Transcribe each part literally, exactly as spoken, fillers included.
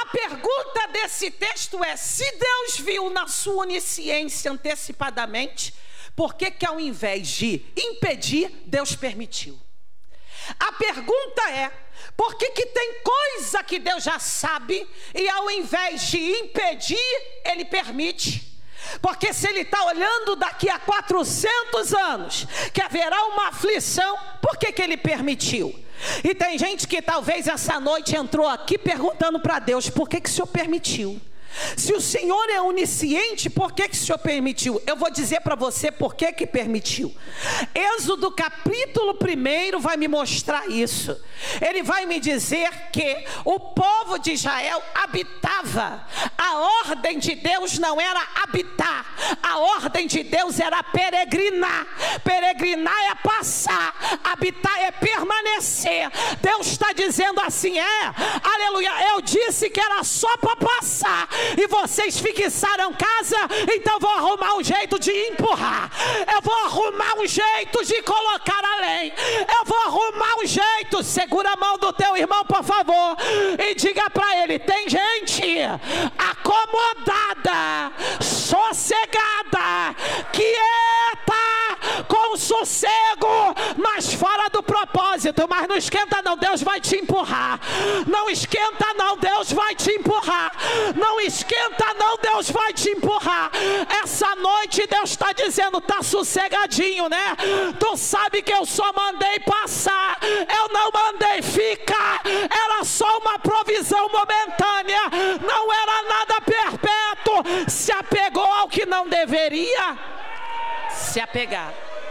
A pergunta desse texto é: se Deus viu na sua onisciência antecipadamente, por que que ao invés de impedir, Deus permitiu? A pergunta é: por que que tem coisa que Deus já sabe e ao invés de impedir, Ele permite? Porque se Ele está olhando daqui a quatrocentos anos que haverá uma aflição, por que que Ele permitiu? E tem gente que talvez essa noite entrou aqui perguntando para Deus: por que que o Senhor permitiu? Se o Senhor é onisciente, por que que o Senhor permitiu? Eu vou dizer para você por que que permitiu. Êxodo capítulo primeiro vai me mostrar isso. Ele vai me dizer que o povo de Israel habitava. A ordem de Deus não era habitar. A ordem de Deus era peregrinar. Peregrinar é passar. Habitar é permanecer. Deus está dizendo assim: é, aleluia, eu disse que era só para passar. E vocês fixaram casa, então vou arrumar um jeito de empurrar. Eu vou arrumar um jeito de colocar além. Eu vou arrumar um jeito. Segura a mão do teu irmão, por favor, e diga para ele: tem gente acomodada, sossegada, quieta, com sossego, mas fora do propósito. Mas não esquenta não, Deus vai te empurrar. Não esquenta não, Deus vai te empurrar. Não esquenta não, Deus vai te empurrar. Essa noite Deus está dizendo: tá sossegadinho, né? Tu sabe que eu só mandei passar, eu não mandei ficar. Era só uma provisão momentânea, não era nada perpétuo. Se apegou ao que não deveria se apegar.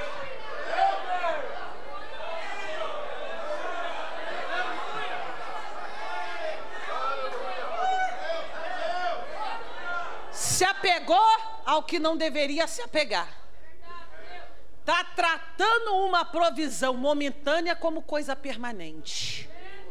Se apegou ao que não deveria se apegar. Está tratando uma provisão momentânea como coisa permanente.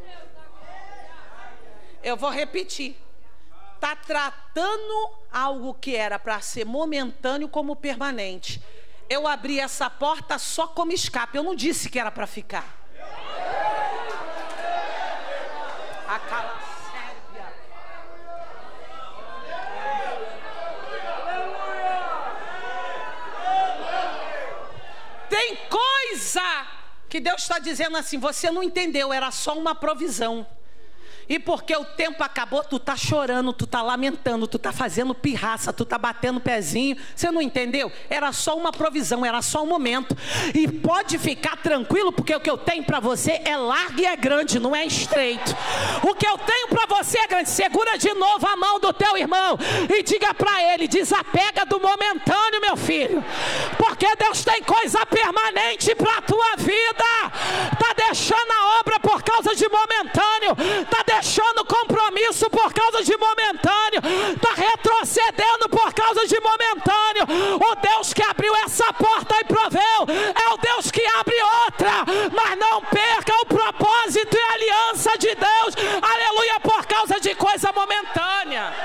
Eu vou repetir. Está tratando algo que era para ser momentâneo como permanente. Eu abri essa porta só como escape. Eu não disse que era para ficar. Acala. Tem coisa que Deus está dizendo assim: você não entendeu, era só uma provisão. E porque o tempo acabou, tu tá chorando, tu tá lamentando, tu tá fazendo pirraça, tu tá batendo pezinho. Você não entendeu? Era só uma provisão, era só um momento. E pode ficar tranquilo, porque o que eu tenho para você é largo e é grande, não é estreito. O que eu tenho para você é grande. Segura de novo a mão do teu irmão e diga para ele: desapega do momentâneo, meu filho, porque Deus tem coisa permanente para a tua vida. Tá deixando a obra por causa de momentâneo, tá deixando compromisso por causa de momentâneo, está retrocedendo por causa de momentâneo. O Deus que abriu essa porta e proveu é o Deus que abre outra. Mas não perca o propósito e a aliança de Deus, aleluia, por causa de coisa momentânea.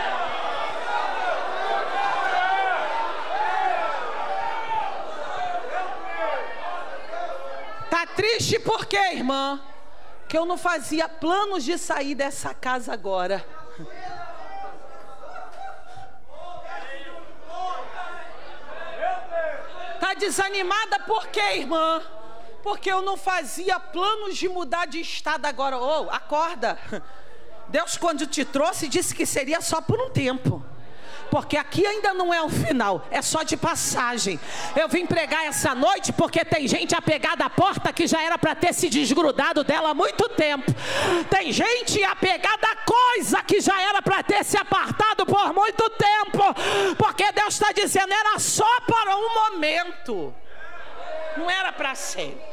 Tá triste por quê, irmã? Que eu não fazia planos de sair dessa casa agora. Tá desanimada por quê, irmã? Porque eu não fazia planos de mudar de estado agora. Ô, oh, acorda. Deus, quando te trouxe, disse que seria só por um tempo. Porque aqui ainda não é o final, é só de passagem. Eu vim pregar essa noite porque tem gente apegada à porta que já era para ter se desgrudado dela há muito tempo. Tem gente apegada à coisa que já era para ter se apartado por muito tempo. Porque Deus está dizendo: era só para um momento, não era para sempre.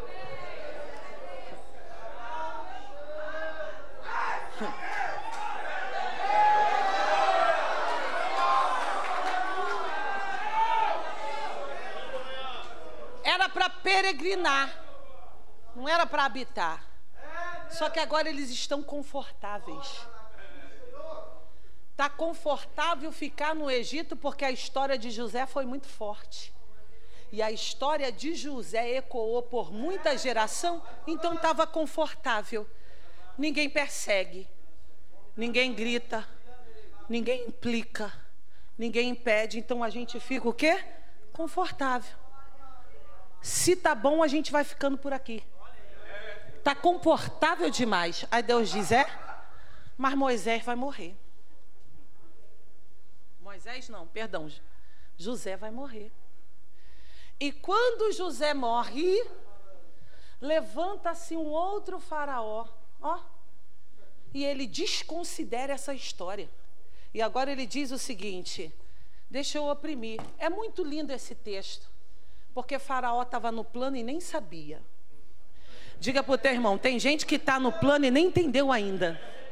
Era para peregrinar, não era para habitar. Só que agora eles estão confortáveis. Está confortável ficar no Egito porque a história de José foi muito forte. E a história de José ecoou por muita geração, então estava confortável. Ninguém persegue, ninguém grita, ninguém implica, ninguém impede. Então a gente fica o quê? Confortável. Se tá bom, a gente vai ficando por aqui. Tá confortável demais. Aí Deus diz, é, mas Moisés vai morrer. Moisés não, perdão, José vai morrer. E quando José morre, levanta-se um outro faraó, ó, e ele desconsidera essa história. E agora ele diz o seguinte, deixa eu oprimir. É muito lindo esse texto, porque faraó estava no plano e nem sabia. Diga para o teu irmão, tem gente que está no plano e nem entendeu ainda.